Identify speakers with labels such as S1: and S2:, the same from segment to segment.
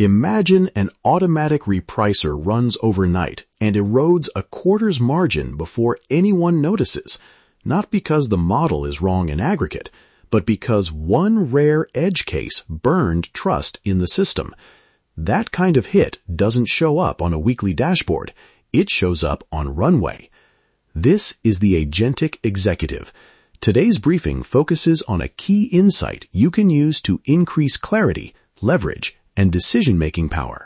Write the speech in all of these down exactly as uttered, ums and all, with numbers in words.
S1: Imagine an automatic repricer runs overnight and erodes a quarter's margin before anyone notices, not because the model is wrong in aggregate, but because one rare edge case burned trust in the system. That kind of hit doesn't show up on a weekly dashboard. It shows up on Runway. This is the Agentic Executive. Today's briefing focuses on a key insight you can use to increase clarity, leverage, and decision-making power.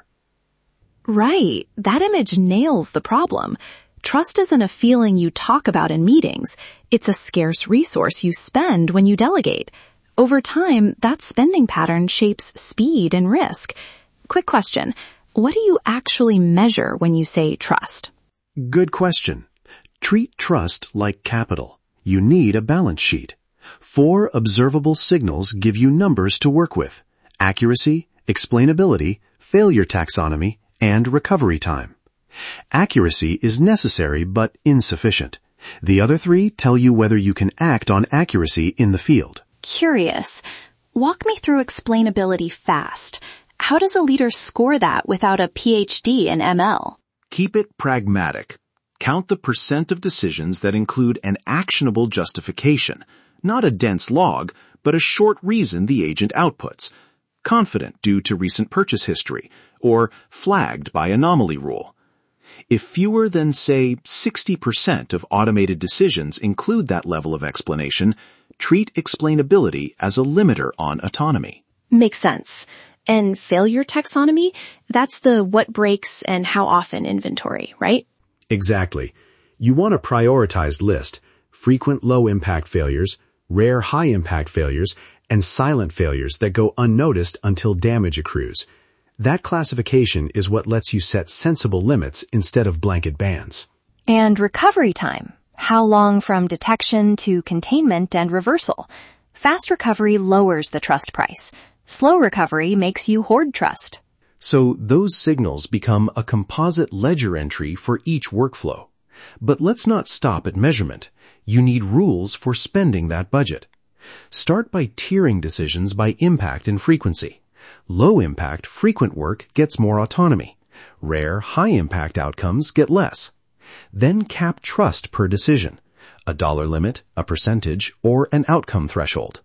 S2: Right. That image nails the problem. Trust isn't a feeling you talk about in meetings. It's a scarce resource you spend when you delegate. Over time, that spending pattern shapes speed and risk. Quick question. What do you actually measure when you say trust?
S1: Good question. Treat trust like capital. You need a balance sheet. Four observable signals give you numbers to work with: accuracy, explainability, failure taxonomy, and recovery time. Accuracy is necessary but insufficient. The other three tell you whether you can act on accuracy in the field.
S2: Curious. Walk me through explainability fast. How does a leader score that without a P H D in M L?
S3: Keep it pragmatic. Count the percent of decisions that include an actionable justification, not a dense log, but a short reason the agent outputs. Confident due to recent purchase history, or flagged by anomaly rule. If fewer than, say, sixty percent of automated decisions include that level of explanation, treat explainability as a limiter on autonomy.
S2: Makes sense. And failure taxonomy, that's the what breaks and how often inventory, right?
S1: Exactly. You want a prioritized list: frequent low-impact failures, rare high-impact failures, and silent failures that go unnoticed until damage accrues. That classification is what lets you set sensible limits instead of blanket bans.
S2: And recovery time. How long from detection to containment and reversal? Fast recovery lowers the trust price. Slow recovery makes you hoard trust.
S1: So those signals become a composite ledger entry for each workflow. But let's not stop at measurement. You need rules for spending that budget. Start by tiering decisions by impact and frequency. Low-impact, frequent work gets more autonomy. Rare, high-impact outcomes get less. Then cap trust per decision: a dollar limit, a percentage, or an outcome threshold.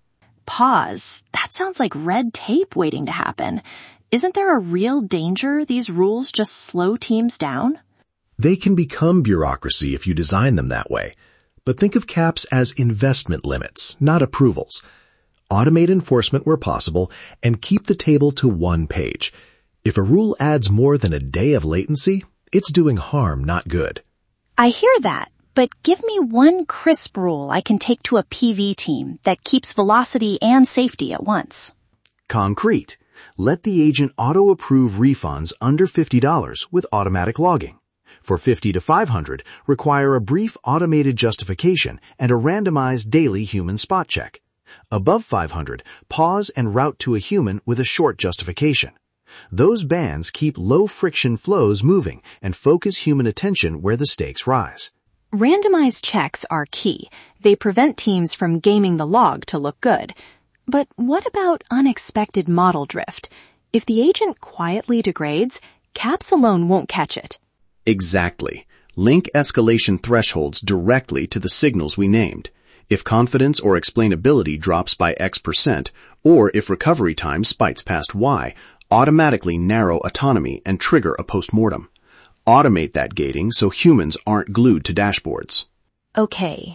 S2: Pause. That sounds like red tape waiting to happen. Isn't there a real danger these rules just slow teams down?
S1: They can become bureaucracy if you design them that way. But think of caps as investment limits, not approvals. Automate enforcement where possible and keep the table to one page. If a rule adds more than a day of latency, it's doing harm, not good.
S2: I hear that, but give me one crisp rule I can take to a P V team that keeps velocity and safety at once.
S1: Concrete. Let the agent auto-approve refunds under fifty dollars with automatic logging. For fifty to five hundred, require a brief automated justification and a randomized daily human spot check. Above five hundred, pause and route to a human with a short justification. Those bands keep low-friction flows moving and focus human attention where the stakes rise.
S2: Randomized checks are key. They prevent teams from gaming the log to look good. But what about unexpected model drift? If the agent quietly degrades, caps alone won't catch it.
S3: Exactly. Link escalation thresholds directly to the signals we named. If confidence or explainability drops by X percent, or if recovery time spikes past Y, automatically narrow autonomy and trigger a postmortem. Automate that gating so humans aren't glued to dashboards.
S2: Okay.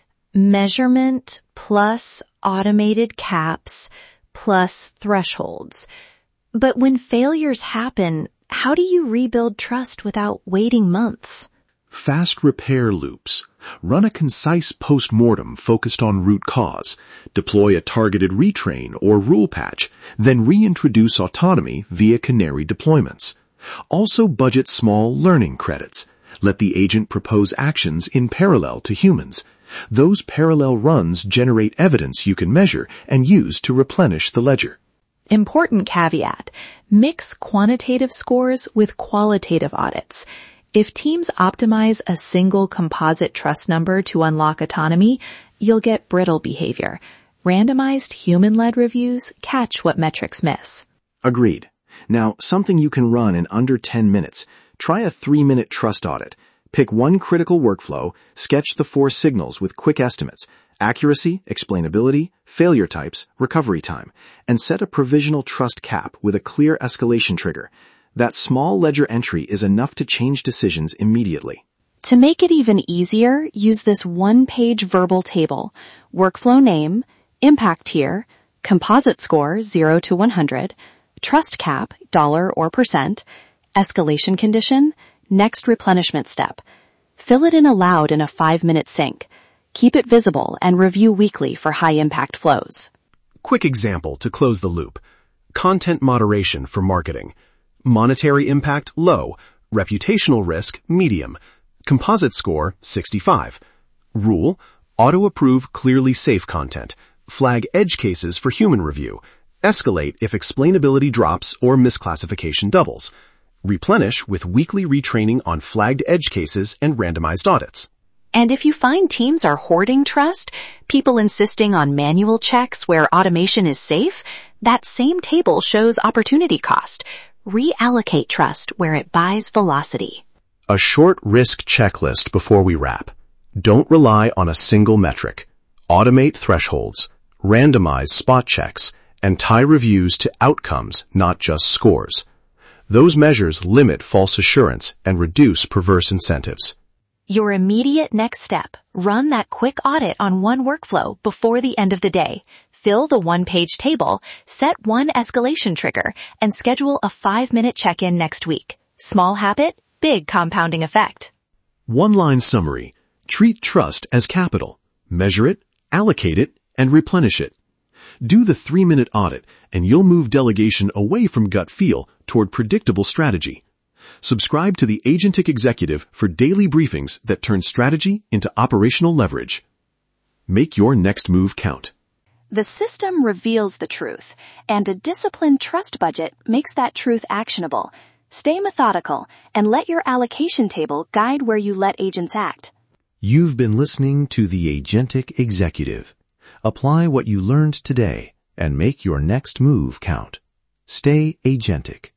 S2: Measurement plus automated caps plus thresholds. But when failures happen, how do you rebuild trust without waiting months?
S3: Fast repair loops. Run a concise post-mortem focused on root cause. Deploy a targeted retrain or rule patch, then reintroduce autonomy via canary deployments. Also budget small learning credits. Let the agent propose actions in parallel to humans. Those parallel runs generate evidence you can measure and use to replenish the ledger.
S2: Important caveat. Mix quantitative scores with qualitative audits. If teams optimize a single composite trust number to unlock autonomy, you'll get brittle behavior. Randomized human-led reviews catch what metrics miss.
S3: Agreed. Now, something you can run in under ten minutes. Try a three-minute trust audit. Pick one critical workflow, sketch the four signals with quick estimates, accuracy, explainability, failure types, recovery time, and set a provisional trust cap with a clear escalation trigger. That small ledger entry is enough to change decisions immediately.
S2: To make it even easier, use this one-page verbal table: workflow name, impact tier, composite score zero to one hundred, trust cap, dollar or percent, escalation condition, next replenishment step. Fill it in aloud in a five-minute sync. Keep it visible and review weekly for high-impact flows.
S4: Quick example to close the loop. Content moderation for marketing. Monetary impact, low. Reputational risk, medium. Composite score, sixty-five. Rule, auto-approve clearly safe content. Flag edge cases for human review. Escalate if explainability drops or misclassification doubles. Replenish with weekly retraining on flagged edge cases and randomized audits.
S2: And if you find teams are hoarding trust, people insisting on manual checks where automation is safe, that same table shows opportunity cost. Reallocate trust where it buys velocity.
S4: A short risk checklist before we wrap. Don't rely on a single metric. Automate thresholds, randomize spot checks, and tie reviews to outcomes, not just scores. Those measures limit false assurance and reduce perverse incentives.
S2: Your immediate next step: run that quick audit on one workflow before the end of the day. Fill the one-page table, set one escalation trigger, and schedule a five-minute check-in next week. Small habit, big compounding effect.
S1: One-line summary. Treat trust as capital. Measure it, allocate it, and replenish it. Do the three-minute audit, and you'll move delegation away from gut feel toward predictable strategy. Subscribe to the Agentic Executive for daily briefings that turn strategy into operational leverage. Make your next move count.
S2: The system reveals the truth, and a disciplined trust budget makes that truth actionable. Stay methodical and let your allocation table guide where you let agents act.
S1: You've been listening to the Agentic Executive. Apply what you learned today and make your next move count. Stay agentic.